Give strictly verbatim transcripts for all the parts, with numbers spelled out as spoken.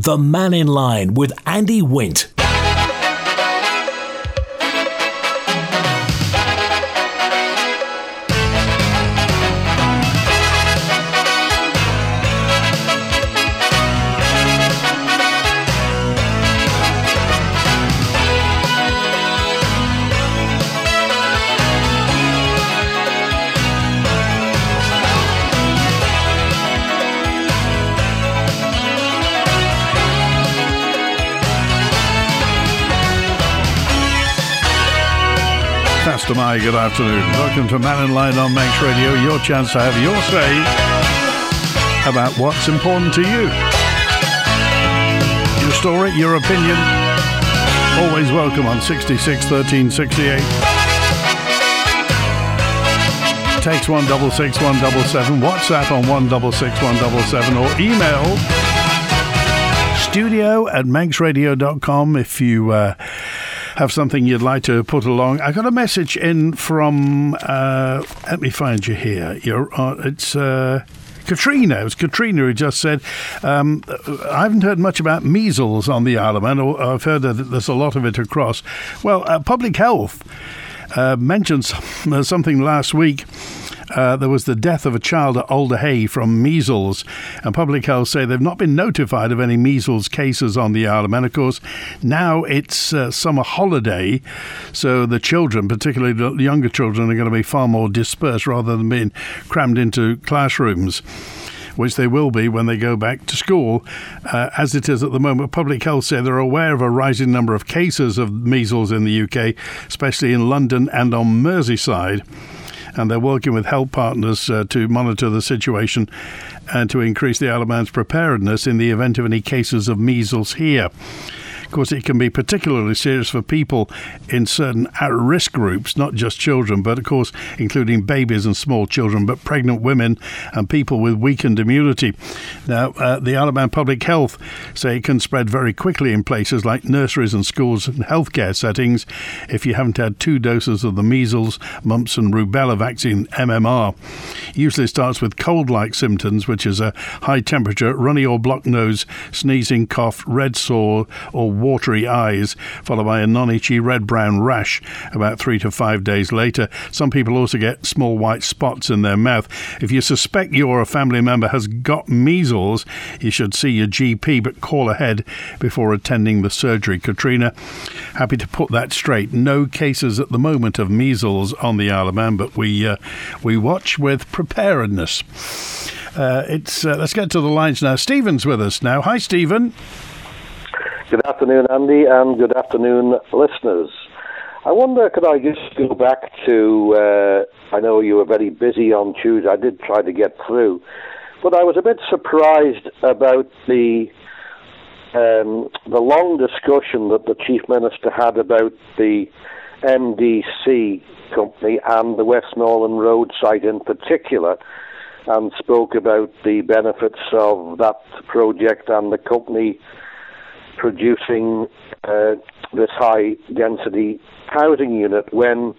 The Man in Line with Andy Wint. Pastor Mai, good afternoon. Welcome to Man in Line on Manx Radio, your chance to have your say about what's important to you. Your story, your opinion, always welcome on sixty-six thirteen sixty-eight. Text one six six one seven seven, WhatsApp on one six six one seven seven, or email studio at manx radio dot com if you uh, have something you'd like to put along. I got a message in from, uh, let me find you here. You're, uh, it's uh, Katrina. It was Katrina who just said, um, I haven't heard much about measles on the Isle of Man. Or I've heard that there's a lot of it across. Well, uh, Public Health uh, mentioned something last week. Uh, there was the death of a child at Alder Hey from measles, and Public Health say they've not been notified of any measles cases on the Isle of Man. Of course, now it's uh, summer holiday, so the children, particularly the younger children, are going to be far more dispersed rather than being crammed into classrooms, which they will be when they go back to school. Uh, as it is at the moment, Public Health say they're aware of a rising number of cases of measles in the U K, especially in London and on Merseyside. And they're working with health partners uh, to monitor the situation and to increase the Isle of Man's preparedness in the event of any cases of measles here. Of course, it can be particularly serious for people in certain at-risk groups, not just children, but of course, including babies and small children, but pregnant women and people with weakened immunity. Now, uh, the Isle of Man Public Health say it can spread very quickly in places like nurseries and schools and healthcare settings if you haven't had two doses of the measles, mumps and rubella vaccine, M M R. Usually starts with cold-like symptoms, which is a high temperature, runny or blocked nose, sneezing, cough, red sore or watery eyes, followed by a non-itchy red-brown rash about three to five days later. Some people also get small white spots in their mouth. If you suspect you or a family member has got measles, you should see your G P, but call ahead before attending the surgery. Katrina, happy to put that straight. No cases at the moment of measles on the Isle of Man, but we uh, we watch with preparedness. Uh, it's uh, let's get to the lines now. Stephen's with us now. Hi, Stephen. Good afternoon, Andy, and good afternoon, listeners. I wonder, could I just go back to, uh, I know you were very busy on Tuesday, I did try to get through, but I was a bit surprised about the um, the long discussion that the Chief Minister had about the M D C company and the Westmoreland Road site in particular, and spoke about the benefits of that project and the company producing uh, this high-density housing unit when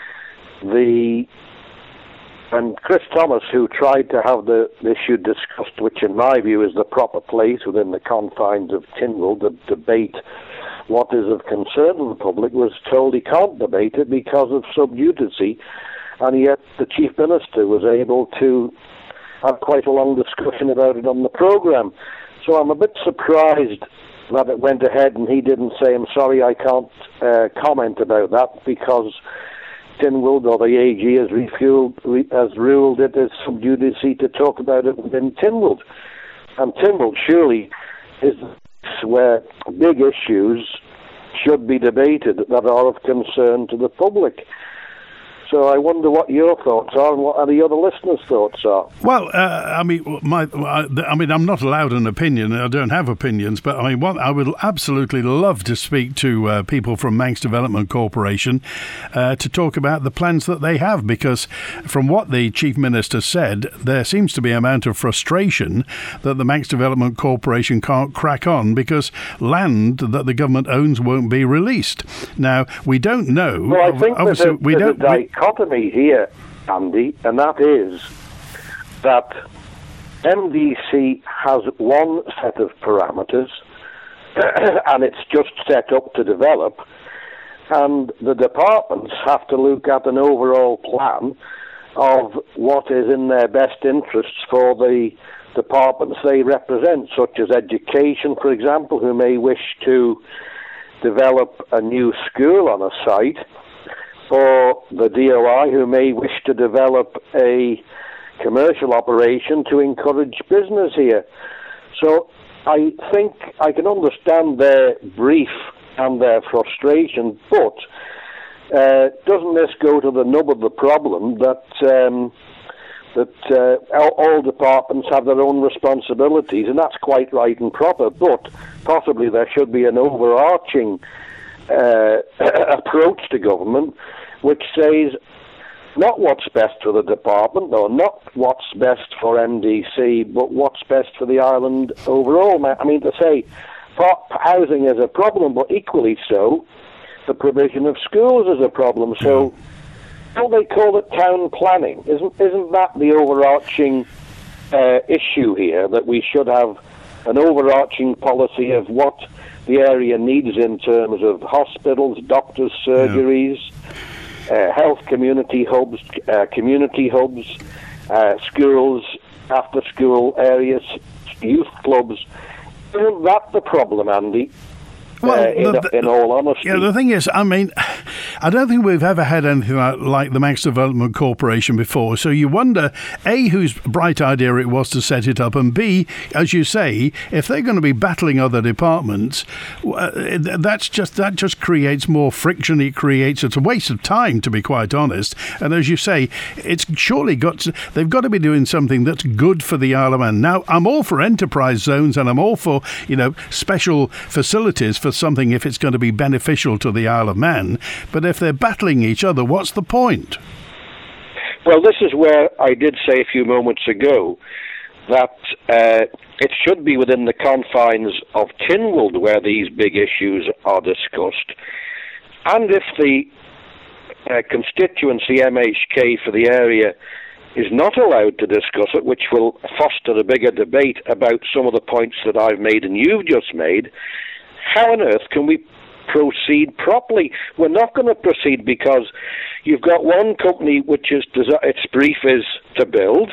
the and Chris Thomas, who tried to have the, the issue discussed, which in my view is the proper place within the confines of Tynwald to debate what is of concern to the public, was told he can't debate it because of sub judice, and yet the Chief Minister was able to have quite a long discussion about it on the programme. So I'm a bit surprised that it went ahead and he didn't say, I'm sorry, I can't uh, comment about that because Tynwald or the A G has, refueled, re, has ruled it as sub judice to talk about it within Tynwald. And Tynwald surely is where big issues should be debated that are of concern to the public. So I wonder what your thoughts are and what any other listeners' thoughts are. Well, uh, I mean, my, I mean, I'm not allowed an opinion. I don't have opinions, but I mean, what I would absolutely love to speak to uh, people from Manx Development Corporation uh, to talk about the plans that they have, because from what the Chief Minister said, there seems to be an amount of frustration that the Manx Development Corporation can't crack on because land that the government owns won't be released. Now, we don't know. Well, I think obviously, there's a, we there's don't. A dichotomy here, Andy, and that is that M D C has one set of parameters and it's just set up to develop. And the departments have to look at an overall plan of what is in their best interests for the departments they represent, such as education, for example, who may wish to develop a new school on a site, or the D O I, who may wish to develop a commercial operation to encourage business here. So I think I can understand their brief and their frustration, but uh, doesn't this go to the nub of the problem that um, that uh, all, all departments have their own responsibilities, and that's quite right and proper, but possibly there should be an overarching uh, approach to government which says not what's best for the department, or not what's best for M D C, but what's best for the island overall. I mean, to say housing is a problem, but equally so, the provision of schools is a problem. So, don't they call it town planning? Isn't isn't that the overarching uh, issue here? That we should have an overarching policy of what the area needs in terms of hospitals, doctors, surgeries, yeah. uh, health community hubs, uh, community hubs, uh, schools, after-school areas, youth clubs. Isn't that the problem, Andy? Well, uh, in, the, in all honesty. Yeah, the thing is, I mean, I don't think we've ever had anything like, like the Manx Development Corporation before. So you wonder, A, whose bright idea it was to set it up, and B, as you say, if they're going to be battling other departments, uh, that's just that just creates more friction. It creates it's a waste of time, to be quite honest. And as you say, it's surely got to, they've got to be doing something that's good for the Isle of Man. Now, I'm all for enterprise zones, and I'm all for you know special facilities for something if it's going to be beneficial to the Isle of Man, but if they're battling each other, what's the point? Well, this is where I did say a few moments ago that uh, it should be within the confines of Tynwald where these big issues are discussed, and if the uh, constituency M H K for the area is not allowed to discuss it, which will foster a bigger debate about some of the points that I've made and you've just made, how on earth can we proceed properly? We're not going to proceed because you've got one company which is its brief is to build,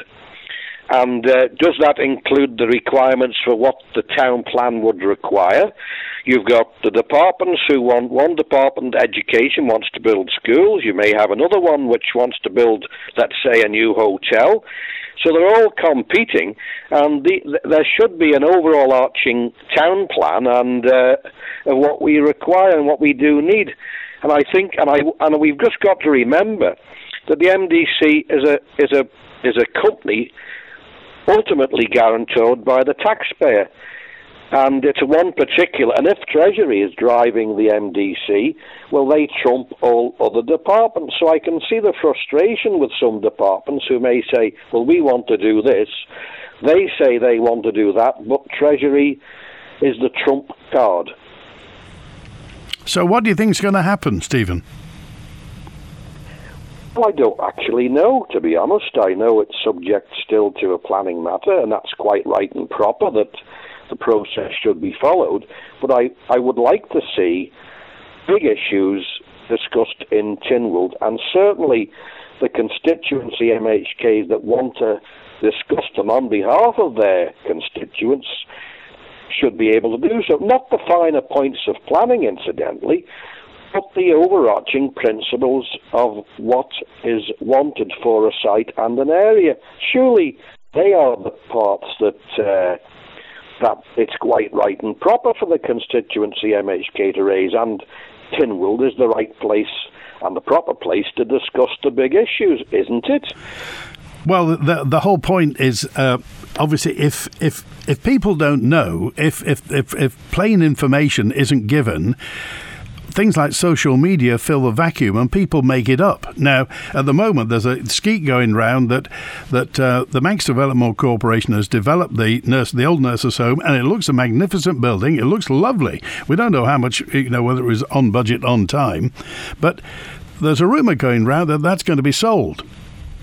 and uh, does that include the requirements for what the town plan would require? You've got the departments who want, one department, education, wants to build schools. You may have another one which wants to build, let's say, a new hotel. So they're all competing, and the, there should be an overall arching town plan and uh, of what we require and what we do need. And I think, and I and we've just got to remember that the M D C is a is a is a company ultimately guaranteed by the taxpayer, and it's one particular. And if Treasury is driving the M D C, well, they trump all other departments. So I can see the frustration with some departments who may say, well, we want to do this. They say they want to do that, but Treasury is the trump card. So what do you think is going to happen, Stephen? Well, I don't actually know, to be honest. I know it's subject still to a planning matter, and that's quite right and proper that the process should be followed. But I, I would like to see big issues discussed in Tynwald, and certainly the constituency M H Ks that want to discuss them on behalf of their constituents should be able to do so. Not the finer points of planning, incidentally, but the overarching principles of what is wanted for a site and an area. Surely they are the parts that uh, that it's quite right and proper for the constituency M H K to raise, and Tynwald is the right place and the proper place to discuss the big issues, isn't it? Well, the the whole point is uh, obviously if if if people don't know, if if if, if plain information isn't given, things like social media fill the vacuum and people make it up. Now, at the moment, there's a skeet going round that that uh, the Manx Development Corporation has developed the nurse, the old nurses' home, and it looks a magnificent building. It looks lovely. We don't know how much, you know, whether it was on budget, on time, but there's a rumour going round that that's going to be sold.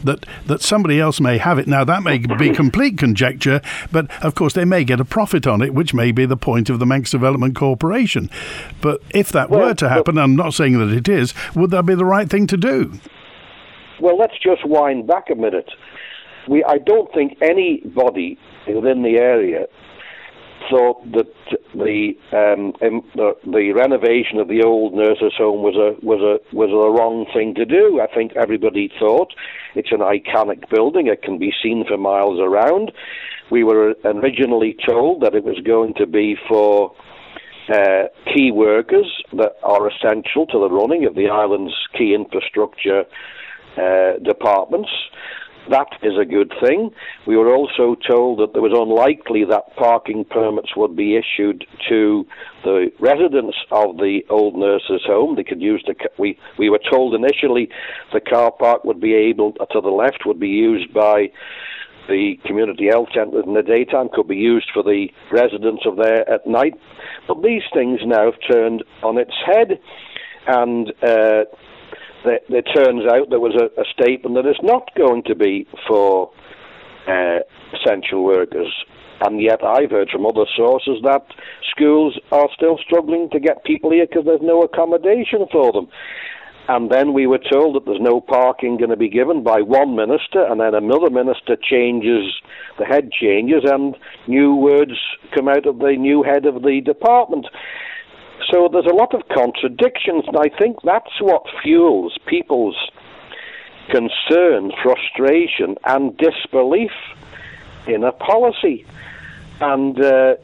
that, that somebody else may have it. Now, that may be complete conjecture, but of course they may get a profit on it, which may be the point of the Manx Development Corporation. But if that well, were to happen, I'm not saying that it is, would that be the right thing to do? Well, let's just wind back a minute. We, I don't think anybody within the area thought that the, um, the the renovation of the old nurses' home was a was a was a wrong thing to do. I think everybody thought it's an iconic building; it can be seen for miles around. We were originally told that it was going to be for uh, key workers that are essential to the running of the island's key infrastructure uh, departments. That is a good thing. We were also told that it was unlikely that parking permits would be issued to the residents of the old nurses' home. They could use the. We we were told initially the car park would be able to the left would be used by the community health centres in the daytime, could be used for the residents of there at night. But these things now have turned on its head, and. Uh, It turns out there was a, a statement that it's not going to be for uh, essential workers. And yet I've heard from other sources that schools are still struggling to get people here because there's no accommodation for them. And then we were told that there's no parking going to be given by one minister, and then another minister changes, the head changes, and new words come out of the new head of the department. So there's a lot of contradictions, and I think that's what fuels people's concern, frustration, and disbelief in a policy. And uh,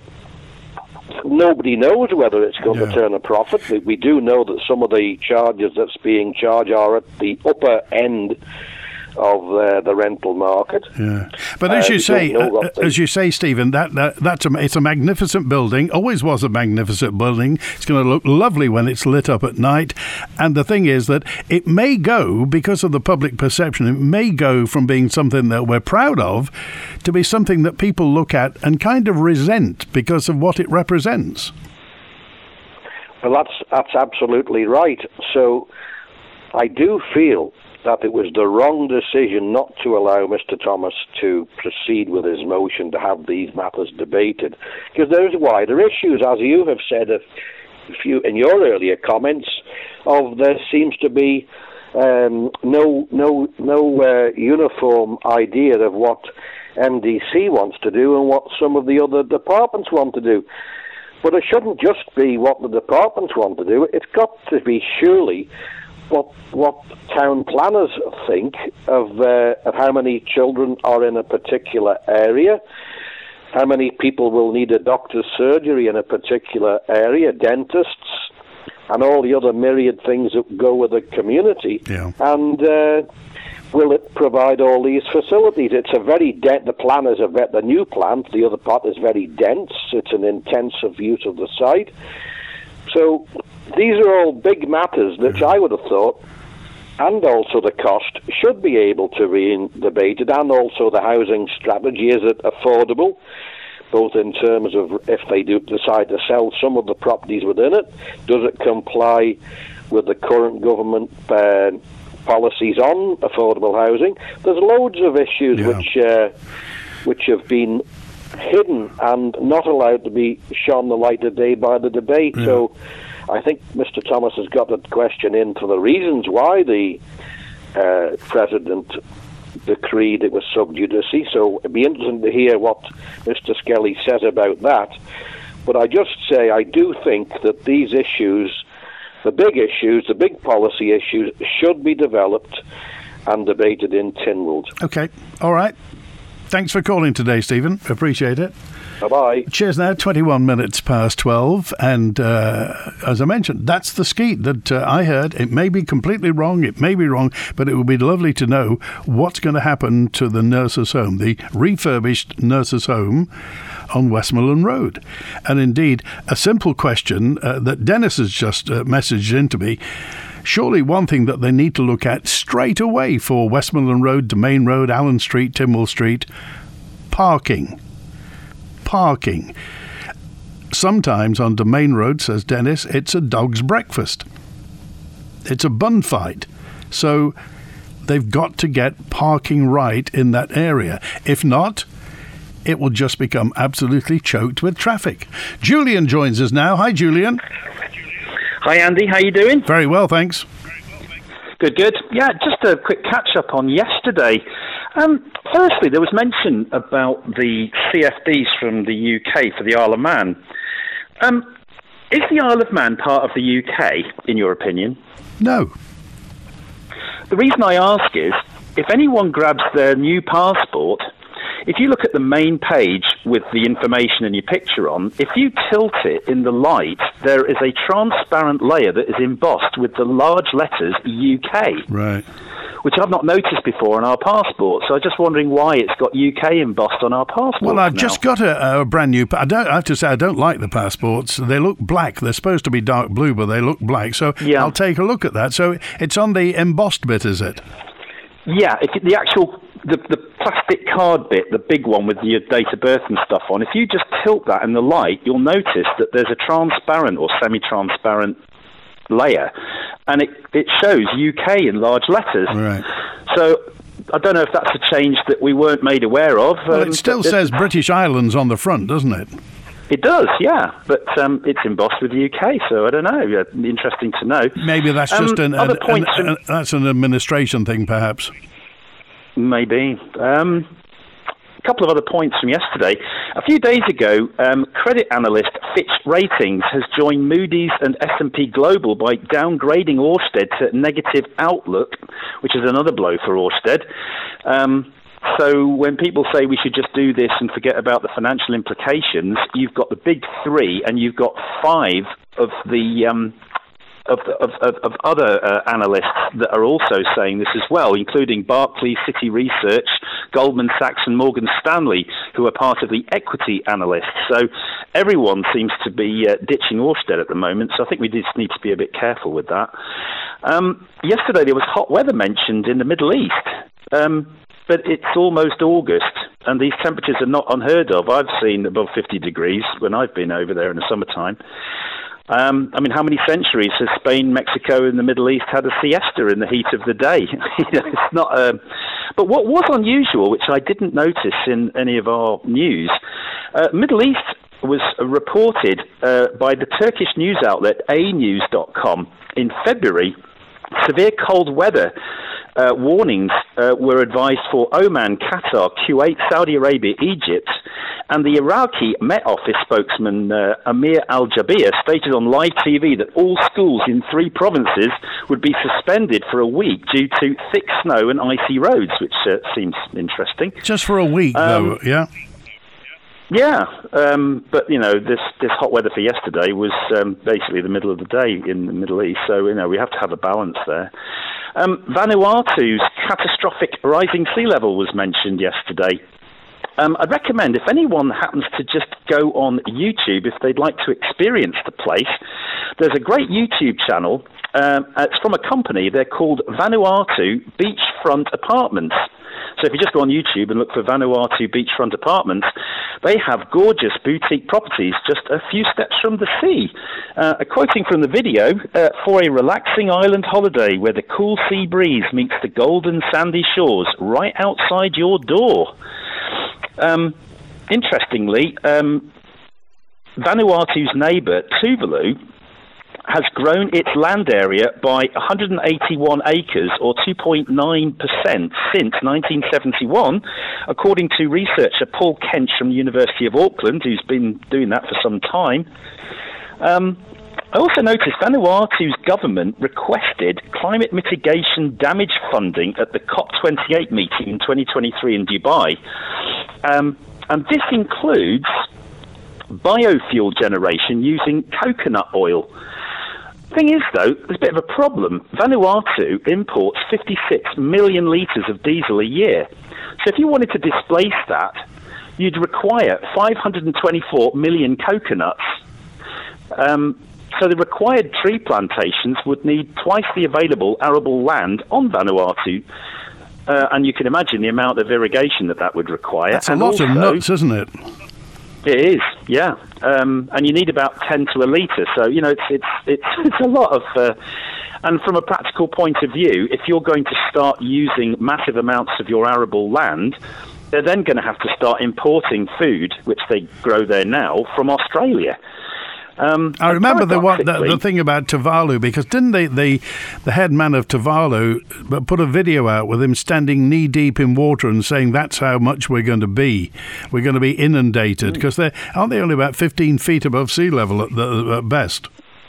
nobody knows whether it's going yeah. to turn a profit. We, we do know that some of the charges that's being charged are at the upper end of uh, the rental market. Yeah, but as uh, you say, uh, as you say, Stephen, that, that that's a, it's a magnificent building. Always was a magnificent building. It's going to look lovely when it's lit up at night. And the thing is that it may go, because of the public perception, it may go from being something that we're proud of to be something that people look at and kind of resent because of what it represents. Well, that's that's absolutely right. So I do feel that it was the wrong decision not to allow Mister Thomas to proceed with his motion to have these matters debated, because there's wider issues, as you have said a few in your earlier comments, of there seems to be um, no no no uh, uniform idea of what M D C wants to do and what some of the other departments want to do. But it shouldn't just be what the departments want to do. It's got to be surely what what town planners think of, uh, of how many children are in a particular area, how many people will need a doctor's surgery in a particular area, dentists, and all the other myriad things that go with the community. Yeah. And uh, will it provide all these facilities? It's a very de- the plan is a ve- the new plan. The other part is very dense. It's an intensive use of the site. So these are all big matters which I would have thought, and also the cost, should be able to be debated, and also the housing strategy. Is it affordable, both in terms of if they do decide to sell some of the properties within it? Does it comply with the current government uh, policies on affordable housing? There's loads of issues yeah. which uh, which have been hidden and not allowed to be shone the light of day by the debate. Yeah. So I think Mister Thomas has got a question in for the reasons why the uh, President decreed it was sub judice. So it'd be interesting to hear what Mister Skelly says about that. But I just say I do think that these issues, the big issues, the big policy issues, should be developed and debated in Tynwald. Okay, all right. Thanks for calling today, Stephen. Appreciate it. Bye-bye. Cheers now, twenty-one minutes past twelve. And uh, as I mentioned, that's the skeet that uh, I heard. It may be completely wrong, it may be wrong, but it would be lovely to know what's going to happen to the nurses' home, the refurbished nurses' home on Westmoreland Road. And indeed, a simple question uh, that Dennis has just uh, messaged into me. Surely one thing that they need to look at straight away for Westmoreland Road, Domain Road, Allen Street, Tynwald Street, parking. Parking. Sometimes on Domain Road, says Dennis, it's a dog's breakfast. It's a bun fight. So they've got to get parking right in that area. If not, it will just become absolutely choked with traffic. Julian joins us now. Hi, Julian. Hi, Andy. How you doing? Very well, thanks. Good, good. Yeah, just a quick catch-up on yesterday. Um, firstly, there was mention about the C F Ds from the U K for the Isle of Man. Um, is the Isle of Man part of the U K, in your opinion? No. The reason I ask is, if anyone grabs their new passport, if you look at the main page with the information and your picture on, if you tilt it in the light, there is a transparent layer that is embossed with the large letters U K. Right. Which I've not noticed before on our passport. So I'm just wondering why it's got U K embossed on our passport. Well, I've now. just got a, a brand new... I, don't, I have to say, I don't like the passports. They look black. They're supposed to be dark blue, but they look black. So yeah. I'll take a look at that. So it's on the embossed bit, is it? Yeah, if the actual... The, the plastic card bit, the big one with your date of birth and stuff on, if you just tilt that in the light, you'll notice that there's a transparent or semi-transparent layer, and it, it shows U K in large letters. Right. So I don't know if that's a change that we weren't made aware of. Well, um, it still says British Islands on the front, doesn't it? It does, yeah, but um, it's embossed with the U K, so I don't know. Yeah, interesting to know. Maybe that's Um, just an, other an, points an, an, that's an administration thing, perhaps. Maybe. Um, a couple of other points from yesterday. A few days ago, um, credit analyst Fitch Ratings has joined Moody's and S and P Global by downgrading Ørsted to negative outlook, which is another blow for Ørsted. Um, so when people say we should just do this and forget about the financial implications, you've got the big three and you've got five of the... Um, Of, of, of, of other uh, analysts that are also saying this as well, including Barclays, Citi Research, Goldman Sachs and Morgan Stanley, who are part of the equity analysts. So everyone seems to be uh, ditching Ørsted at the moment, so I think we just need to be a bit careful with that. Um, yesterday there was hot weather mentioned in the Middle East, um, but it's almost August, and these temperatures are not unheard of. I've seen above fifty degrees when I've been over there in the summertime. Um, I mean, how many centuries has Spain, Mexico, and the Middle East had a siesta in the heat of the day? you know, it's not. Um, but what was unusual, which I didn't notice in any of our news, uh, Middle East was reported uh, by the Turkish news outlet A news dot com in February. Severe cold weather uh, warnings uh, were advised for Oman, Qatar, Kuwait, Saudi Arabia, Egypt. And the Iraqi Met Office spokesman, uh, Amir al-Jabir, stated on live T V that all schools in three provinces would be suspended for a week due to thick snow and icy roads, which uh, seems interesting. Just for a week, um, though, yeah? Yeah, um, but, you know, this, this hot weather for yesterday was um, basically the middle of the day in the Middle East, so, you know, we have to have a balance there. Um, Vanuatu's catastrophic rising sea level was mentioned yesterday. Um, I'd recommend if anyone happens to just go on YouTube, if they'd like to experience the place, there's a great YouTube channel. Um, it's from a company. They're called Vanuatu Beachfront Apartments. So if you just go on YouTube and look for Vanuatu Beachfront Apartments, they have gorgeous boutique properties just a few steps from the sea. Uh, quoting from the video, uh, for a relaxing island holiday where the cool sea breeze meets the golden sandy shores right outside your door. Um, interestingly, um, Vanuatu's neighbour, Tuvalu, has grown its land area by one hundred eighty-one acres, or two point nine percent, since nineteen seventy-one, according to researcher Paul Kench from the University of Auckland, who's been doing that for some time. Um, I also noticed Vanuatu's government requested climate mitigation damage funding at the COP twenty-eight meeting in twenty twenty-three in Dubai. Um, and this includes biofuel generation using coconut oil. Thing is, though, there's a bit of a problem. Vanuatu imports fifty-six million litres of diesel a year. So if you wanted to displace that, you'd require five hundred twenty-four million coconuts. Um, so the required tree plantations would need twice the available arable land on Vanuatu. Uh, and you can imagine the amount of irrigation that that would require. That's a and lot also, of nuts, isn't it? It is, yeah. um, and you need about ten to a litre. So, you know, it's it's it's, it's a lot of... Uh, and from a practical point of view, if you're going to start using massive amounts of your arable land, they're then going to have to start importing food, which they grow there now, from Australia. Um, I remember the, one, the the thing about Tuvalu, because didn't they, the the head man of Tuvalu put a video out with him standing knee deep in water and saying that's how much we're going to be. We're going to be inundated, because they aren't they only about fifteen feet above sea level at, the, at best?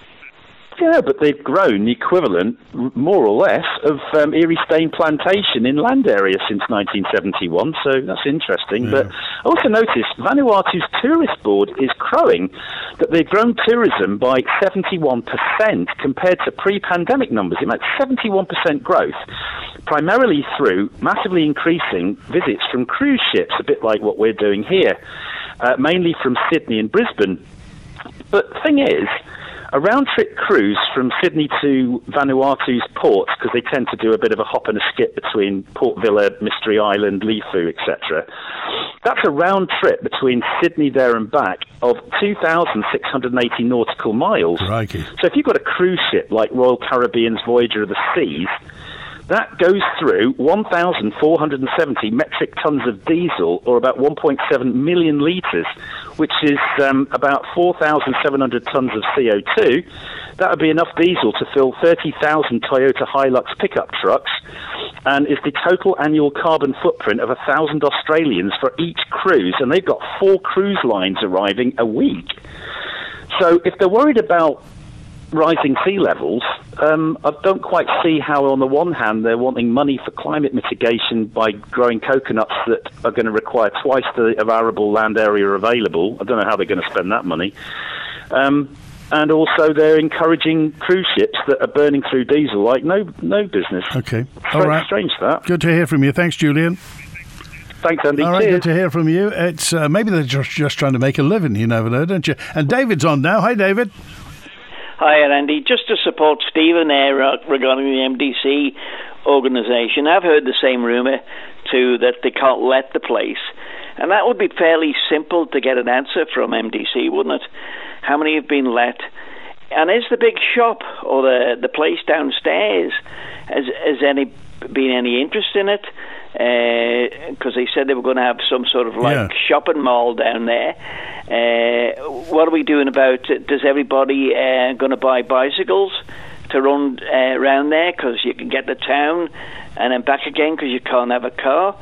Yeah, but they've grown the equivalent, more or less, of um, Erie Stain Plantation in land area since nineteen seventy-one, so that's interesting. Yeah. But I also noticed Vanuatu's tourist board is crowing that they've grown tourism by seventy-one percent compared to pre-pandemic numbers. It meant seventy-one percent growth, primarily through massively increasing visits from cruise ships, a bit like what we're doing here, uh, mainly from Sydney and Brisbane. But the thing is, a round-trip cruise from Sydney to Vanuatu's ports, because they tend to do a bit of a hop and a skip between Port Vila, Mystery Island, Lifu, et cetera. That's a round trip between Sydney there and back of two thousand six hundred eighty nautical miles. Crikey. So if you've got a cruise ship like Royal Caribbean's Voyager of the Seas, that goes through one thousand four hundred seventy metric tons of diesel, or about one point seven million litres, which is um, about four thousand seven hundred tons of C O two. That would be enough diesel to fill thirty thousand Toyota Hilux pickup trucks, and is the total annual carbon footprint of one thousand Australians for each cruise, and they've got four cruise lines arriving a week. So if they're worried about rising sea levels, um, I don't quite see how, on the one hand, they're wanting money for climate mitigation by growing coconuts that are going to require twice the of arable land area available. I don't know how they're going to spend that money. Um, and also, they're encouraging cruise ships that are burning through diesel like no no business. Okay. Strange, All right. Strange that. Good to hear from you. Thanks, Julian. Thanks, Andy. All right, Cheers. good to hear from you. It's uh, maybe they're just, just trying to make a living. You never know, don't you? And David's on now. Hi, David. Hi, Andy. Just to support Stephen there uh, regarding the M D C organisation, I've heard the same rumour too, that they can't let the place. And that would be fairly simple to get an answer from M D C, wouldn't it? How many have been let? And is the big shop or the the place downstairs, has, has any been any interest in it? Because uh, they said they were going to have some sort of like yeah. shopping mall down there. Uh, what are we doing about it? Does everybody uh, going to buy bicycles to run uh, around there, because you can get to town and then back again because you can't have a car?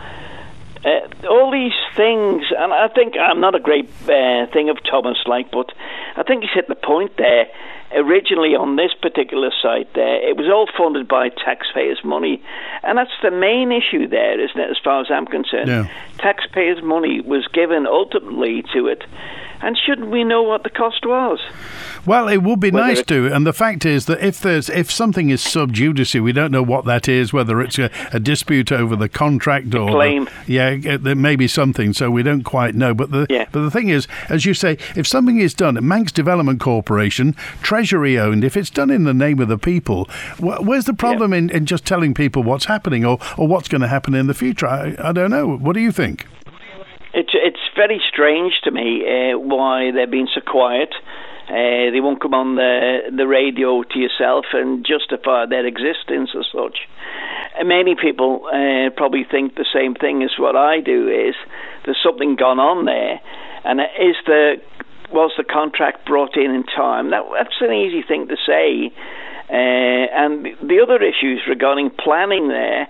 Uh, all these things, and I think I'm not a great uh, thing of Thomas, like, but I think he's hit the point there. Originally on this particular site there, it was all funded by taxpayers' money, and that's the main issue there, isn't it, as far as I'm concerned? Yeah. Taxpayers' money was given ultimately to it, and shouldn't we know what the cost was? Well, it would be Whether nice it, to, and the fact is that if there's if something is sub judice, we don't know what that is, whether it's a, a dispute over the contract or claim. The, yeah, there may be something, so we don't quite know. But the yeah. but the thing is, as you say, if something is done, Manx Development Corporation, Treasury owned, if it's done in the name of the people, wh- where's the problem yeah. in, in just telling people what's happening or, or what's going to happen in the future? I, I don't know. What do you think? It's it's very strange to me uh, why they're being so quiet. Uh, they won't come on the the radio to yourself and justify their existence as such. And many people uh, probably think the same thing as what I do, is there's something gone on there, and is the was the contract brought in in time? That, that's an easy thing to say. Uh, and the other issues regarding planning there,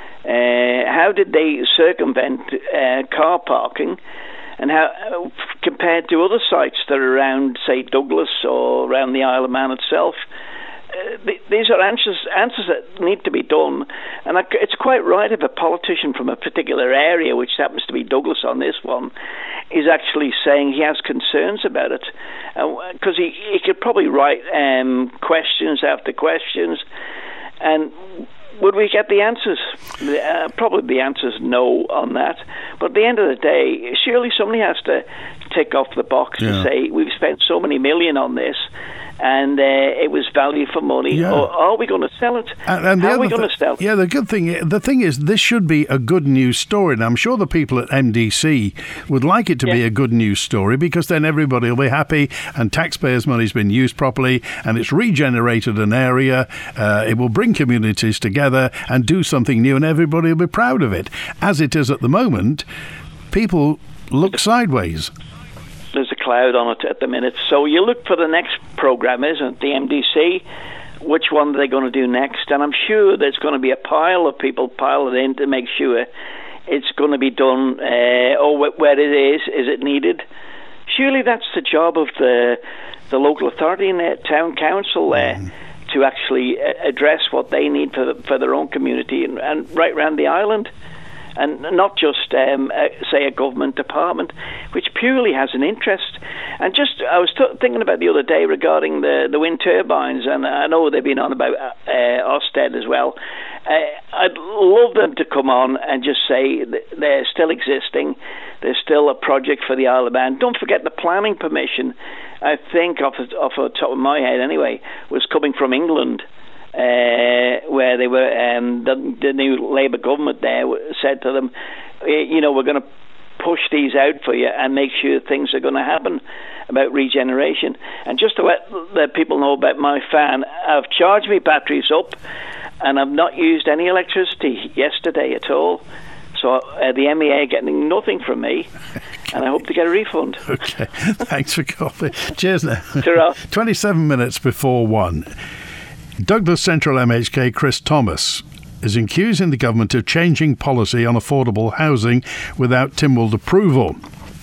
uh, how did they circumvent uh, car parking? And how, uh, compared to other sites that are around, say, Douglas or around the Isle of Man itself, uh, th- these are answers answers that need to be done. And I, it's quite right if a politician from a particular area, which happens to be Douglas on this one, is actually saying he has concerns about it. Because uh, he, he could probably write um, questions after questions, and would we get the answers? Uh, probably the answer's no on that. But at the end of the day, surely somebody has to tick off the box yeah. and say, we've spent so many million on this, and uh, it was value for money. Yeah. Or are we going to sell it? And, and the How other are we going th- to sell it? Yeah, the good thing, the thing is, this should be a good news story, and I'm sure the people at M D C would like it to Yeah. be a good news story, because then everybody will be happy, and taxpayers' money's been used properly, and it's regenerated an area. Uh, it will bring communities together and do something new, and everybody will be proud of it. As it is at the moment, people look sideways. There's a cloud on it at the minute. So you look for the next programme, isn't it? The M D C. Which one are they going to do next? And I'm sure there's going to be a pile of people piled in to make sure it's going to be done, uh, or where it is, is it needed? Surely that's the job of the the local authority and the town council uh, mm. to actually address what they need for, the, for their own community and, and right around the island. And not just, um, uh, say, a government department, which purely has an interest. And just, I was t- thinking about the other day regarding the, the wind turbines, and I know they've been on about uh, Ofsted as well. Uh, I'd love them to come on and just say they're still existing. There's still a project for the Isle of Man. Don't forget the planning permission, I think, off the, off the top of my head anyway, was coming from England. Uh, where they were, um, the, the new Labour government there said to them, you know, we're going to push these out for you and make sure things are going to happen about regeneration. And just to let the people know about my fan, I've charged my batteries up and I've not used any electricity yesterday at all. So uh, the M E A are getting nothing from me, and I hope to get a refund. Okay, thanks for calling. Cheers now. Ta-ra. twenty-seven minutes before one. Douglas Central M H K Chris Thomas is accusing the government of changing policy on affordable housing without Tynwald approval.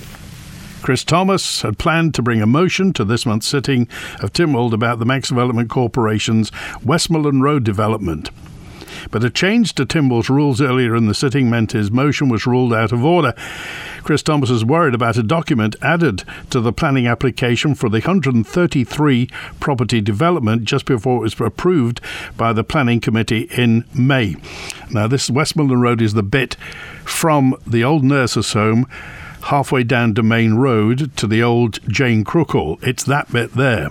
Chris Thomas had planned to bring a motion to this month's sitting of Tynwald about the Manx Development Corporation's Westmoreland Road development. But a change to Tynwald's rules earlier in the sitting meant his motion was ruled out of order. Chris Thomas is worried about a document added to the planning application for the one hundred thirty-three property development just before it was approved by the Planning Committee in May. Now, this Westmoreland Road is the bit from the old nurses' home halfway down Domain Road to the old Jane Crook Hall. It's that bit there.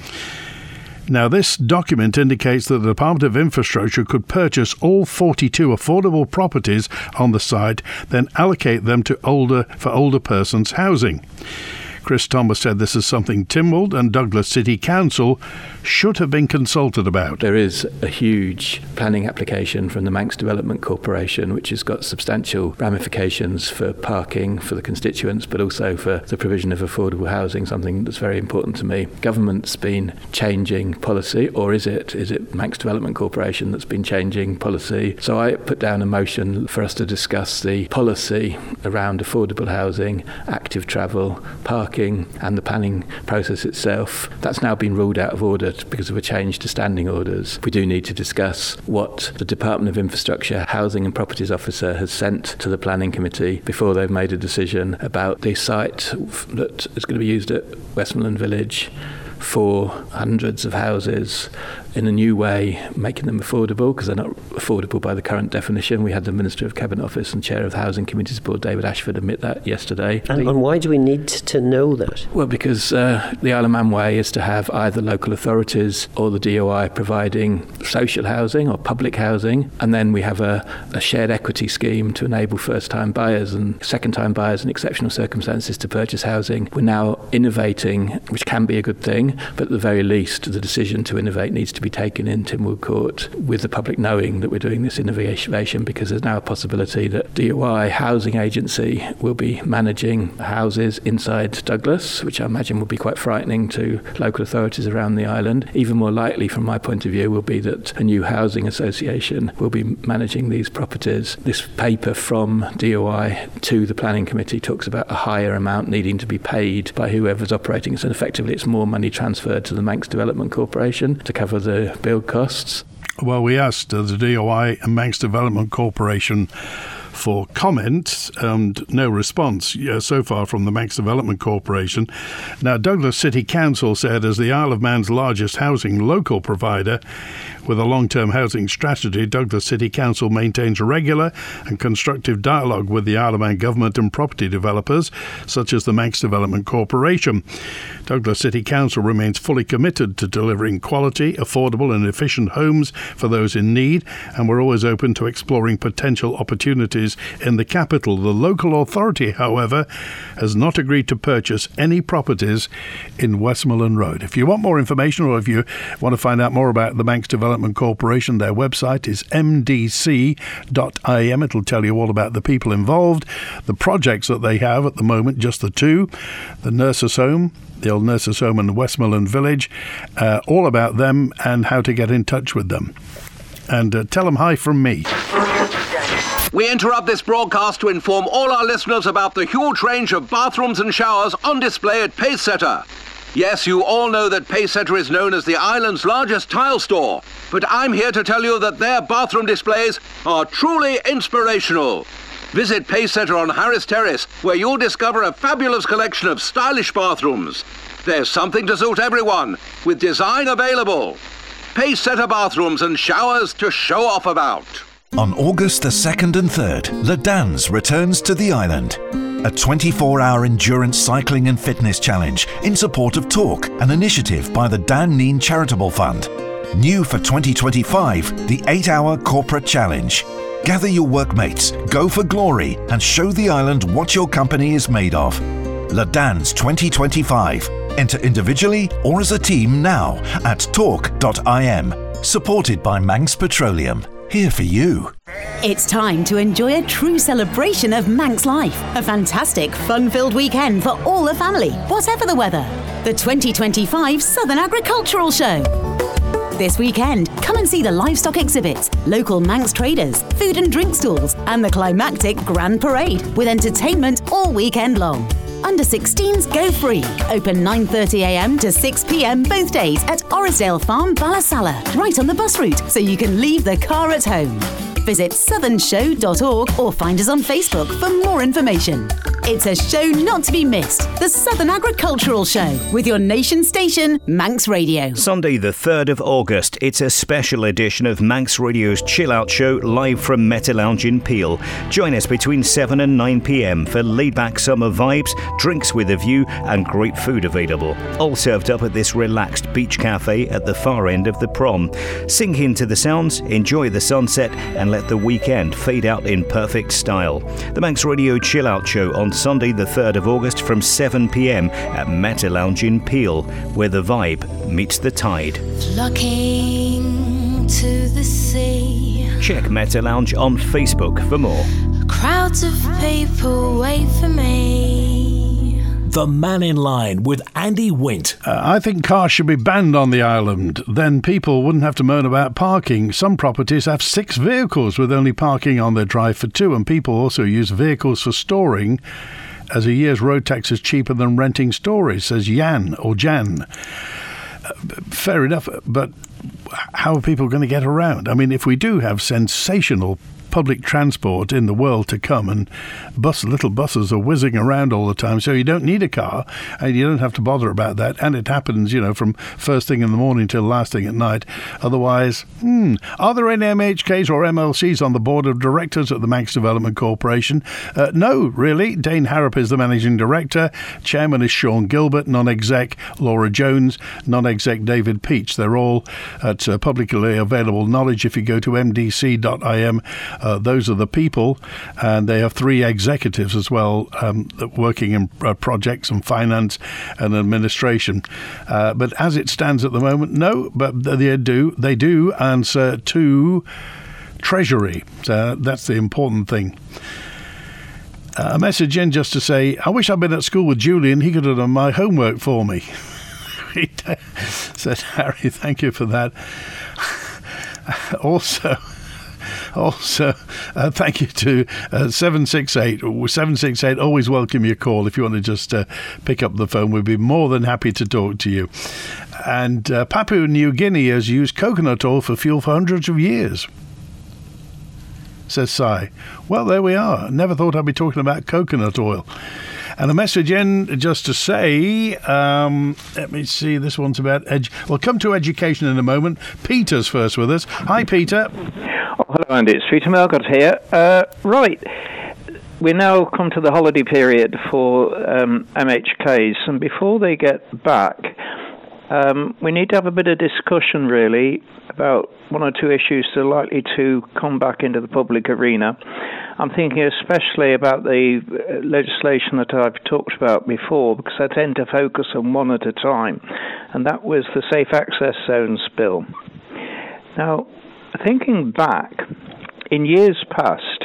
Now, this document indicates that the Department of Infrastructure could purchase all forty-two affordable properties on the site, then allocate them to older for older persons' housing. Chris Thomas said this is something Tynwald and Douglas City Council should have been consulted about. There is a huge planning application from the Manx Development Corporation, which has got substantial ramifications for parking for the constituents, but also for the provision of affordable housing, something that's very important to me. Government's been changing policy, or is it is it Manx Development Corporation that's been changing policy? So I put down a motion for us to discuss the policy around affordable housing, active travel, parking, and the planning process itself. That's now been ruled out of order because of a change to standing orders. We do need to discuss what the Department of Infrastructure Housing and Properties Officer has sent to the Planning Committee before they've made a decision about the site that is going to be used at Westmoreland Village for hundreds of houses in a new way, making them affordable, because they're not affordable by the current definition. We had the Minister of Cabinet Office and Chair of the Housing Committees Board, David Ashford, admit that yesterday. And, and why do we need to know that? Well, because uh, the Isle of Man way is to have either local authorities or the D O I providing social housing or public housing, and then we have a, a shared equity scheme to enable first-time buyers and second-time buyers in exceptional circumstances to purchase housing. We're now innovating, which can be a good thing, but at the very least, the decision to innovate needs to be taken in Tynwald Court with the public knowing that we're doing this innovation, because there's now a possibility that D O I Housing Agency will be managing houses inside Douglas, which I imagine will be quite frightening to local authorities around the island. Even more likely, from my point of view, will be that a new housing association will be managing these properties. This paper from D O I to the Planning Committee talks about a higher amount needing to be paid by whoever's operating it, and effectively it's more money transferred to the Manx Development Corporation to cover the build costs. Well, we asked uh, the D O I and Manx Development Corporation for comment and no response uh, so far from the Manx Development Corporation. Now, Douglas City Council said, as the Isle of Man's largest housing local provider with a long-term housing strategy, Douglas City Council maintains regular and constructive dialogue with the Isle of Man government and property developers, such as the Manx Development Corporation. Douglas City Council remains fully committed to delivering quality, affordable and efficient homes for those in need, and we're always open to exploring potential opportunities in the capital. The local authority, however, has not agreed to purchase any properties in Westmoreland Road. If you want more information, or if you want to find out more about the Manx Development Corporation, their website is m d c dot i m. It'll tell you all about the people involved, the projects that they have at the moment, just the two, the nurses' home, the old nurses' home in Westmoreland Village, uh, all about them and how to get in touch with them. And uh, tell them hi from me. We interrupt this broadcast to inform all our listeners about the huge range of bathrooms and showers on display at Pacesetter. Yes, you all know that Pacesetter is known as the island's largest tile store, but I'm here to tell you that their bathroom displays are truly inspirational. Visit Pacesetter on Harris Terrace, where you'll discover a fabulous collection of stylish bathrooms. There's something to suit everyone, with design available. Pacesetter bathrooms and showers to show off about. On August the second and third, Le Dans returns to the island. A twenty-four hour endurance cycling and fitness challenge in support of Talk, an initiative by the Dan Neen Charitable Fund. New for twenty twenty-five, the eight hour corporate challenge. Gather your workmates, go for glory, and show the island what your company is made of. Le Dans twenty twenty-five. Enter individually or as a team now at talk dot i m. Supported by Manx Petroleum. Here for you. It's time to enjoy a true celebration of Manx life. A fantastic, fun-filled weekend for all the family, whatever the weather. The twenty twenty-five Southern Agricultural Show. This weekend, come and see the livestock exhibits, local Manx traders, food and drink stalls, and the climactic Grand Parade with entertainment all weekend long. Under sixteens go free. Open nine thirty a m to six p m both days at Orrisdale Farm, Ballasalla, right on the bus route, so you can leave the car at home. Visit southern show dot org or find us on Facebook for more information. It's a show not to be missed. The Southern Agricultural Show with your nation station, Manx Radio. Sunday the third of August, it's a special edition of Manx Radio's Chill Out Show live from Meta Lounge in Peel. Join us between seven and nine p m for laid-back summer vibes, drinks with a view and great food available. All served up at this relaxed beach cafe at the far end of the prom. Sink into the sounds, enjoy the sunset and let the weekend fade out in perfect style. The Manx Radio Chill Out Show on Sunday the third of August from seven p m at Meta Lounge in Peel, where the vibe meets the tide. Flocking to the sea. Check Meta Lounge on Facebook for more. Crowds of people wait for me. The Man in Line with Andy Wint. Uh, I think cars should be banned on the island. Then people wouldn't have to moan about parking. Some properties have six vehicles with only parking on their drive for two, and people also use vehicles for storing, as a year's road tax is cheaper than renting storage, says Jan or Jan. Uh, fair enough, but how are people going to get around? I mean, if we do have sensational public transport in the world to come, and bus little buses are whizzing around all the time, so you don't need a car and you don't have to bother about that, and it happens, you know, from first thing in the morning till last thing at night. Otherwise, hmm, are there any M H Ks or M L Cs on the board of directors at the Manx Development Corporation? Uh, no, really. Dane Harrop is the managing director. Chairman is Sean Gilbert. Non-exec Laura Jones. Non-exec David Peach. They're all at uh, publicly available knowledge if you go to m d c dot i m. Uh, those are the people, and they have three executives as well, um, working in uh, projects and finance and administration. Uh, but as it stands at the moment, no, but they do they do answer to Treasury. So that's the important thing. Uh, a message in just to say, I wish I'd been at school with Julian. He could have done my homework for me. Said Harry, thank you for that. Also... Also, uh, thank you to uh, seven six eight. seven six eight, always welcome your call. If you want to just uh, pick up the phone, we'd be more than happy to talk to you. And uh, Papua New Guinea has used coconut oil for fuel for hundreds of years. says Si. Well, there we are. Never thought I'd be talking about coconut oil. And a message in just to say, um, let me see, this one's about, edu- we'll come to education in a moment. Peter's first with us. Hi, Peter. Oh, hello, Andy. It's Peter Melgott here. Uh, right. We now come to the holiday period for um, M H Ks, and before they get back, um, we need to have a bit of discussion, really, about one or two issues that are likely to come back into the public arena. I'm thinking especially about the legislation that I've talked about before, because I tend to focus on one at a time, and that was the Safe Access Zones Bill. Now, thinking back, in years past,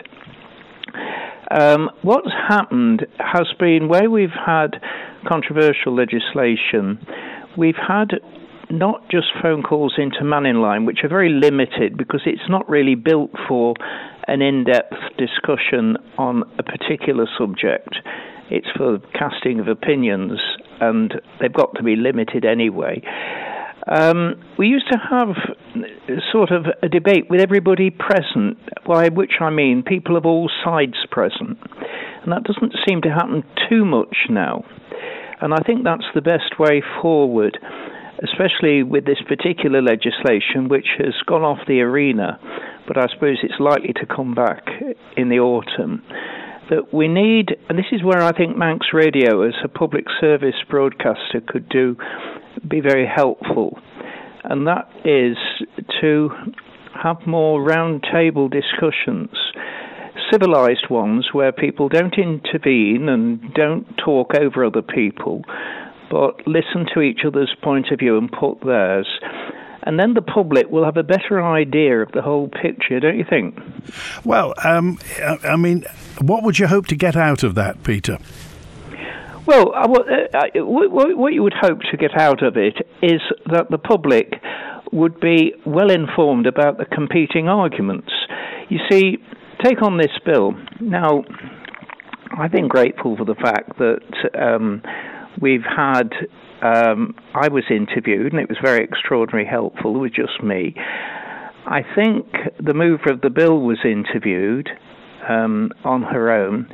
um, what's happened has been where we've had controversial legislation, we've had not just phone calls into Manning Line, which are very limited because it's not really built for an in-depth discussion on a particular subject. It's for casting of opinions, and they've got to be limited anyway. Um, we used to have sort of a debate with everybody present, by which I mean people of all sides present. And that doesn't seem to happen too much now. And I think that's the best way forward, especially with this particular legislation, which has gone off the arena, but I suppose it's likely to come back in the autumn. That we need, and this is where I think Manx Radio as a public service broadcaster could do, be very helpful, and that is to have more round-table discussions, civilised ones where people don't intervene and don't talk over other people, but listen to each other's point of view and put theirs. And then the public will have a better idea of the whole picture, don't you think? Well, um, I mean, what would you hope to get out of that, Peter? Well, uh, uh, what you would hope to get out of it is that the public would be well informed about the competing arguments. You see, take on this bill. Now, I've been grateful for the fact that um, we've had, um, I was interviewed, and it was very extraordinarily helpful. It was just me. I think the mover of the bill was interviewed um, on her own.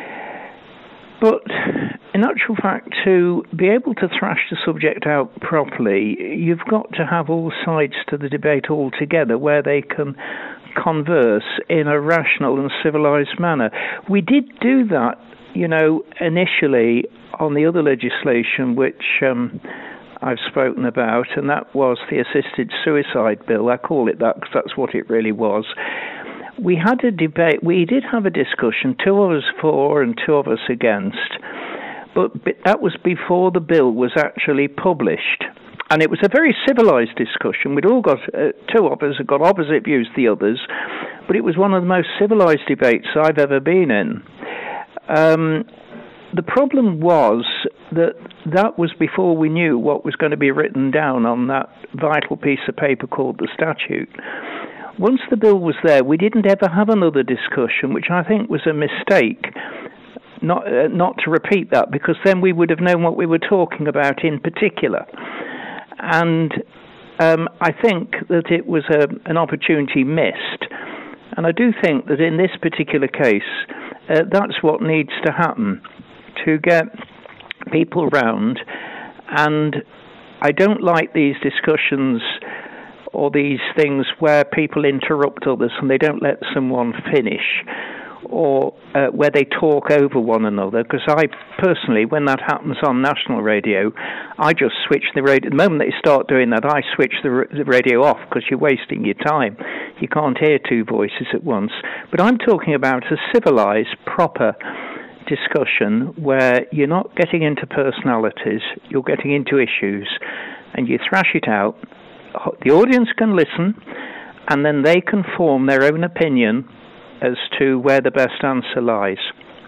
But in actual fact, to be able to thrash the subject out properly, you've got to have all sides to the debate altogether where they can converse in a rational and civilised manner. We did do that, you know, initially on the other legislation which um, I've spoken about, and that was the assisted suicide bill. I call it that because that's what it really was. We had a debate, we did have a discussion, two of us for and two of us against, but that was before the bill was actually published. And it was a very civilised discussion. We'd all got, uh, two of us had got opposite views to the others, but it was one of the most civilised debates I've ever been in. Um, the problem was that that was before we knew what was going to be written down on that vital piece of paper called the statute. Once the bill was there, we didn't ever have another discussion, which I think was a mistake, not uh, not to repeat that, because then we would have known what we were talking about in particular. And um, I think that it was a, an opportunity missed. And I do think that in this particular case, uh, that's what needs to happen, to get people round. And I don't like these discussions or these things where people interrupt others and they don't let someone finish, or uh, where they talk over one another. Because I personally, when that happens on national radio, I just switch the radio. The moment that you start doing that, I switch the, the radio off, because you're wasting your time. You can't hear two voices at once. But I'm talking about a civilised, proper discussion where you're not getting into personalities, you're getting into issues, and you thrash it out. The audience can listen, and then they can form their own opinion as to where the best answer lies.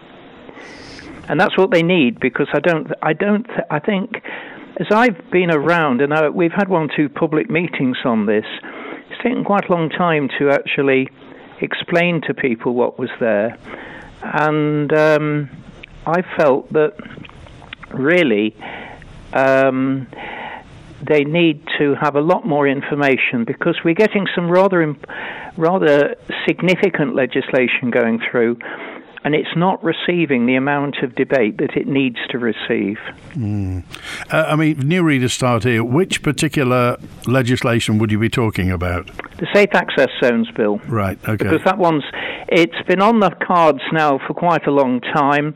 And that's what they need, because I don't, I don't, I think, as I've been around, and I, we've had one or two public meetings on this, it's taken quite a long time to actually explain to people what was there. And um, I felt that really um, they need to have a lot more information, because we're getting some rather imp- rather significant legislation going through, and it's not receiving the amount of debate that it needs to receive. Mm. Uh, I mean, new readers start here. Which particular legislation would you be talking about? The Safe Access Zones Bill. Right, okay. Because that one's, it's been on the cards now for quite a long time.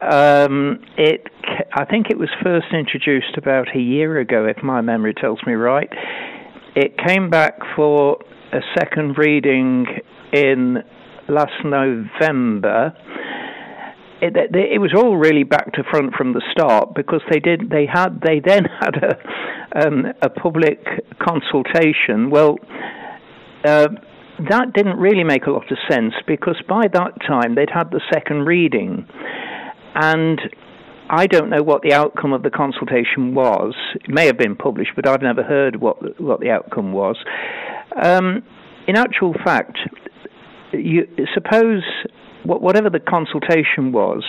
Um, it, I think it was first introduced about a year ago, if my memory tells me right. It came back for a second reading in last November. It, it, it was all really back to front from the start, because they did. They had. They then had a um, a public consultation. Well, uh, that didn't really make a lot of sense, because by that time they'd had the second reading, and I don't know what the outcome of the consultation was. It may have been published, but I've never heard what what the outcome was. Um, in actual fact, you suppose whatever the consultation was,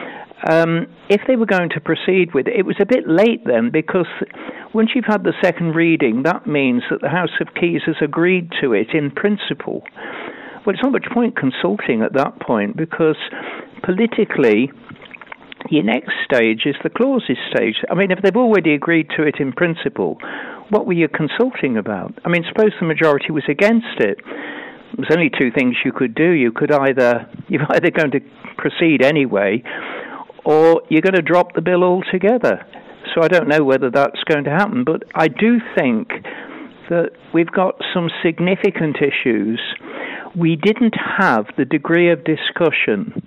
um, if they were going to proceed with it, it was a bit late then, because once you've had the second reading, that means that the House of Keys has agreed to it in principle. Well, it's not much point consulting at that point, because politically, your next stage is the clauses stage. I mean, if they've already agreed to it in principle, what were you consulting about? I mean, suppose the majority was against it. There's only two things you could do. You could either, you're either going to proceed anyway, or you're going to drop the bill altogether. So I don't know whether that's going to happen, but I do think that we've got some significant issues. We didn't have the degree of discussion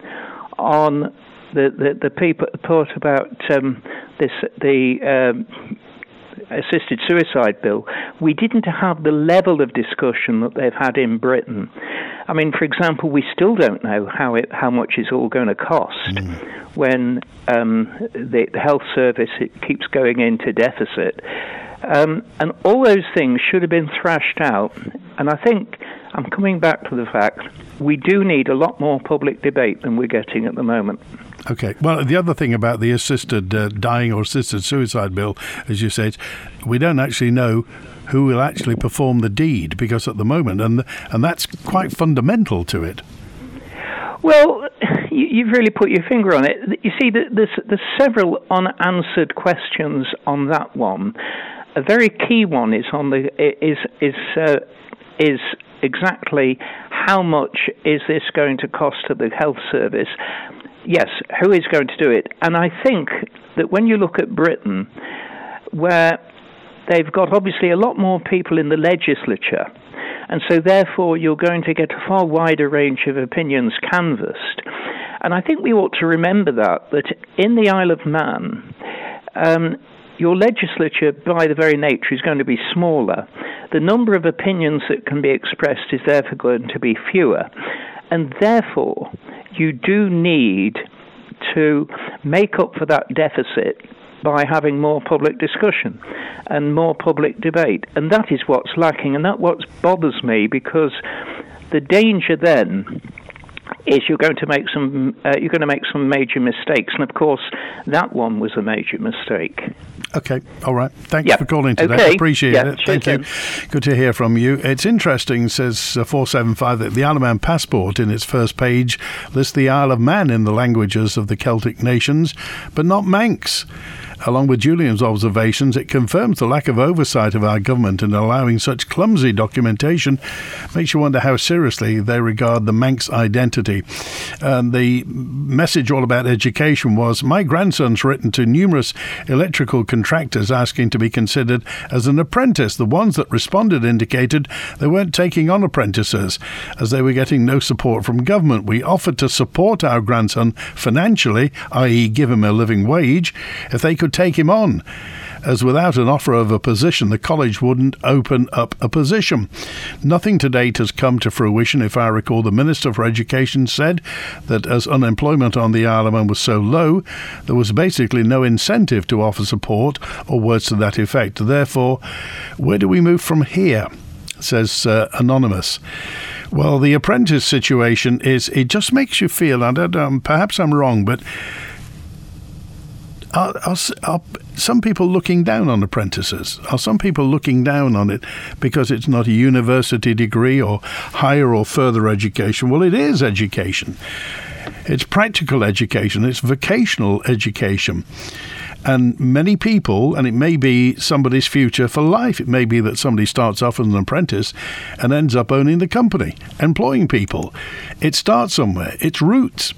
on the the, the people part about um, this the. Um, assisted suicide bill. We didn't have the level of discussion that they've had in Britain. I mean, for example, we still don't know how it, how much it's all going to cost mm. when um, the, the health service it keeps going into deficit. Um, and all those things should have been thrashed out. And I think I'm coming back to the fact we do need a lot more public debate than we're getting at the moment. Okay. Well, the other thing about the assisted uh, dying or assisted suicide bill, as you said, we don't actually know who will actually perform the deed, because at the moment, and and that's quite fundamental to it. Well, you, you've really put your finger on it. You see, there's, there's several unanswered questions on that one. A very key one is on the is is uh, is exactly how much is this going to cost to the health service? Yes, who is going to do it? And I think that when you look at Britain, where they've got obviously a lot more people in the legislature, and so therefore you're going to get a far wider range of opinions canvassed. And I think we ought to remember that, that in the Isle of Man, um, your legislature, by the very nature, is going to be smaller. The number of opinions that can be expressed is therefore going to be fewer. And therefore, you do need to make up for that deficit by having more public discussion and more public debate. And that is what's lacking, and that's what bothers me, because the danger then is you're going to make some uh, you're going to make some major mistakes, and of course that one was a major mistake. Okay, all right. Thanks yep. for calling today. Okay. Appreciate yep. it. Thank Cheers, you. then. Good to hear from you. It's interesting, says uh, four seven five, that the Isle of Man passport in its first page lists the Isle of Man in the languages of the Celtic nations, but not Manx. Along with Julian's observations, it confirms the lack of oversight of our government in allowing such clumsy documentation. Makes you wonder how seriously they regard the Manx identity. And the message all about education was, my grandson's written to numerous electrical contractors asking to be considered as an apprentice. The ones that responded indicated they weren't taking on apprentices, as they were getting no support from government. We offered to support our grandson financially, that is give him a living wage, if they could take him on, as without an offer of a position, the college wouldn't open up a position. Nothing to date has come to fruition. If I recall, the Minister for Education said that as unemployment on the Isle of Man was so low, there was basically no incentive to offer support, or words to that effect. Therefore, where do we move from here? Says uh, Anonymous. Well, the apprentice situation is, it just makes you feel, I don't know, perhaps I'm wrong, but Are, are, are some people looking down on apprentices? Are some people looking down on it because it's not a university degree or higher or further education? Well, it is education. It's practical education. It's vocational education. And many people, and it may be somebody's future for life, it may be that somebody starts off as an apprentice and ends up owning the company, employing people. It starts somewhere. It's roots.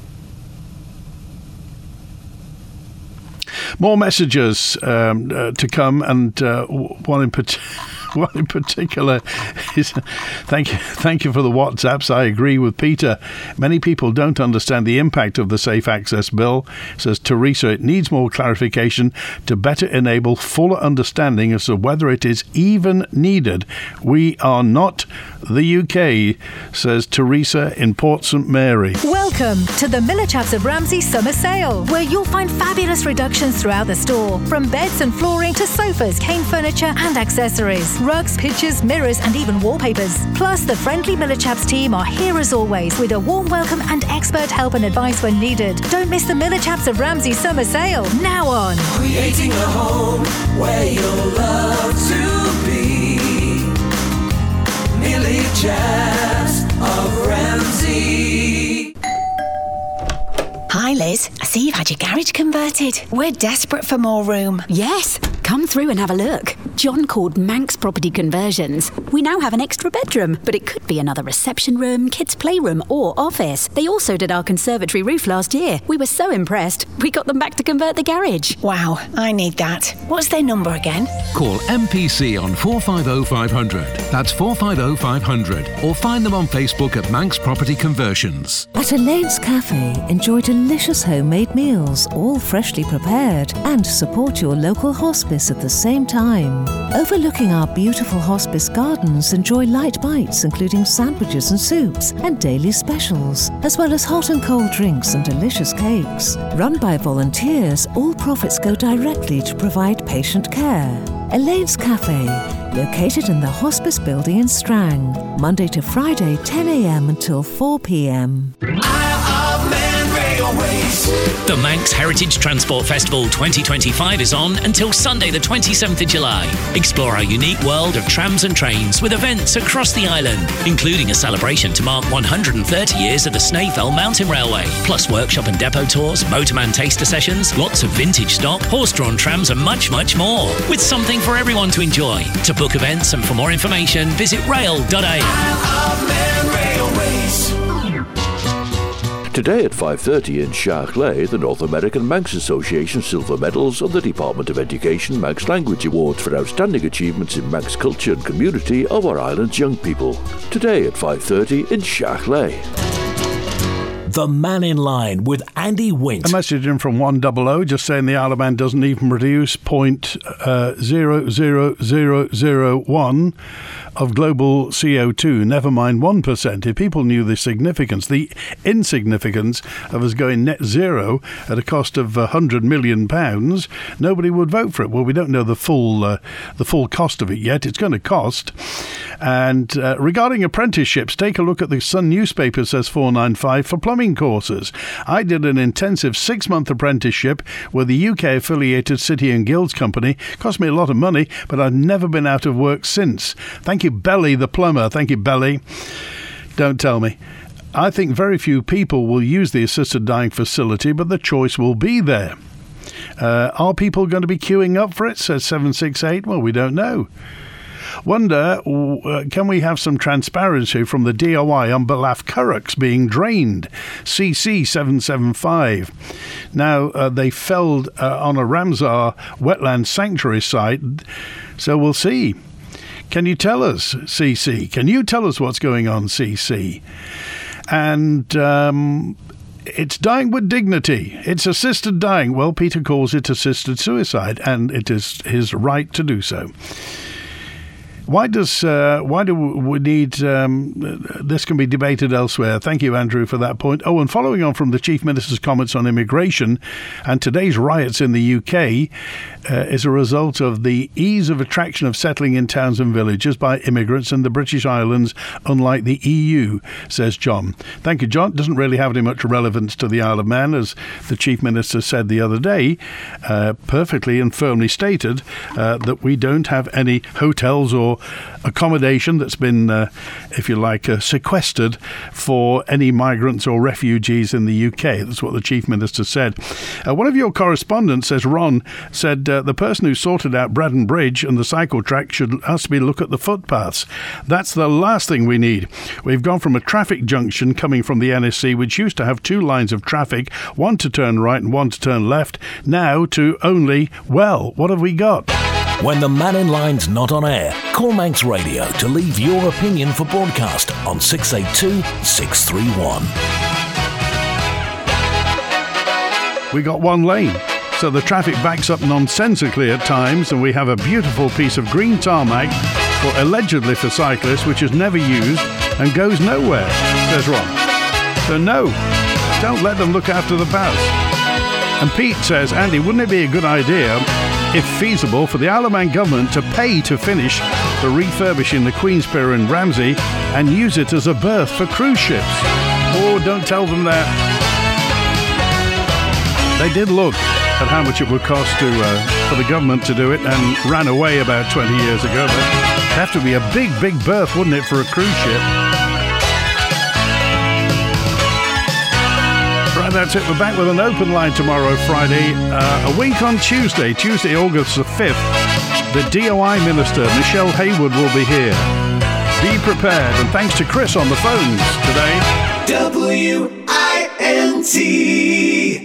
More messages um, uh, to come, and uh, one in particular. One in particular is thank you, thank you for the WhatsApps. I agree with Peter. Many people don't understand the impact of the Safe Access Bill. Says Teresa, it needs more clarification to better enable fuller understanding as to whether it is even needed. We are not the U K, says Teresa in Port Saint Mary. Welcome to the Miller Chaps of Ramsey Summer Sale, where you'll find fabulous reductions throughout the store, from beds and flooring to sofas, cane furniture and accessories. Rugs, pictures, mirrors and even wallpapers. Plus, the friendly Miller Chaps team are here as always with a warm welcome and expert help and advice when needed. Don't miss the Miller Chaps of Ramsey Summer Sale. Now on. Creating a home where you'll love to be. Miller Chaps of Ramsey. Hi Liz, I see you've had your garage converted. We're desperate for more room. Yes, come through and have a look. John called Manx Property Conversions. We now have an extra bedroom, but it could be another reception room, kids' playroom or office. They also did our conservatory roof last year. We were so impressed, we got them back to convert the garage. Wow, I need that. What's their number again? Call M P C on four five zero five zero zero. That's four five zero five zero zero. Or find them on Facebook at Manx Property Conversions. At Elaine's Cafe, enjoy delicious homemade meals, all freshly prepared, and support your local hospice at the same time. Overlooking our beautiful hospice gardens, enjoy light bites including sandwiches and soups and daily specials, as well as hot and cold drinks and delicious cakes. Run by volunteers, all profits go directly to provide patient care. Elaine's Cafe, located in the hospice building in Strang, Monday to Friday, ten a.m. until four p.m. The Manx Heritage Transport Festival twenty twenty-five is on until Sunday the twenty-seventh of July. Explore our unique world of trams and trains with events across the island, including a celebration to mark one hundred thirty years of the Snaefell Mountain Railway, plus workshop and depot tours, motorman taster sessions, lots of vintage stock, horse-drawn trams and much, much more, with something for everyone to enjoy. To book events and for more information, visit rail dot a m. Today at five thirty in Charclay, the North American Manx Association Silver Medals and the Department of Education Manx Language Awards for outstanding achievements in Manx culture and community of our island's young people. Today at five thirty in Charclay. The Man in Line with Andy Wint. A message in from one double O just saying the Isle of Man doesn't even produce point zero zero zero zero one of global C O two, never mind one percent. If people knew the significance, the insignificance of us going net zero at a cost of one hundred million pounds, nobody would vote for it. Well, we don't know the full uh, the full cost of it yet. It's going to cost. And uh, regarding apprenticeships, take a look at the Sun newspaper, says four ninety-five, for plumbing courses. I did an intensive six-month apprenticeship with the U K-affiliated City and Guilds Company. Cost me a lot of money, but I've never been out of work since. Thank you, Belly the plumber. Thank you, Belly. Don't tell me. I think very few people will use the assisted dying facility, but the choice will be there. Uh, are people going to be queuing up for it, says seven six eight? Well, we don't know. Wonder, uh, can we have some transparency from the D O I on Balaf Currachs being drained? C C seven seven five. Now, uh, they felled uh, on a Ramsar wetland sanctuary site, so we'll see. Can you tell us, C C? Can you tell us what's going on, C C? And um, it's dying with dignity. It's assisted dying. Well, Peter calls it assisted suicide, and it is his right to do so. Why does uh, why do we need um, this can be debated elsewhere? Thank you, Andrew, for that point. Oh, and following on from the Chief Minister's comments on immigration and today's riots in the U K uh, is a result of the ease of attraction of settling in towns and villages by immigrants in the British Islands, unlike the E U, says John. Thank you, John. Doesn't really have any much relevance to the Isle of Man, as the Chief Minister said the other day, uh, perfectly and firmly stated uh, that we don't have any hotels or accommodation that's been, uh, if you like, uh, sequestered for any migrants or refugees in the U K. That's what the Chief Minister said. Uh, one of your correspondents, says Ron, said uh, the person who sorted out Braddon Bridge and the cycle track should ask me to look at the footpaths. That's the last thing we need. We've gone from a traffic junction coming from the N S C, which used to have two lines of traffic, one to turn right and one to turn left, now to only, well, what have we got? When the man in line's not on air, call Manx Radio to leave your opinion for broadcast on six eight two, six three one. We got one lane, so the traffic backs up nonsensically at times, and we have a beautiful piece of green tarmac, for allegedly for cyclists, which is never used and goes nowhere, says Ron. So no, don't let them look after the paths. And Pete says, Andy, wouldn't it be a good idea, if feasible, for the Isle of Man government to pay to finish the refurbishing the Queen's Pier in Ramsey and use it as a berth for cruise ships? Oh, don't tell them that. They did look at how much it would cost to uh, for the government to do it and ran away about twenty years ago, but it'd have to be a big, big berth, wouldn't it, for a cruise ship? Right, that's it. We're back with an open line tomorrow, Friday. Uh, a week on Tuesday, Tuesday, August the fifth. The D O I Minister, Michelle Haywood, will be here. Be prepared. And thanks to Chris on the phones today. W I N T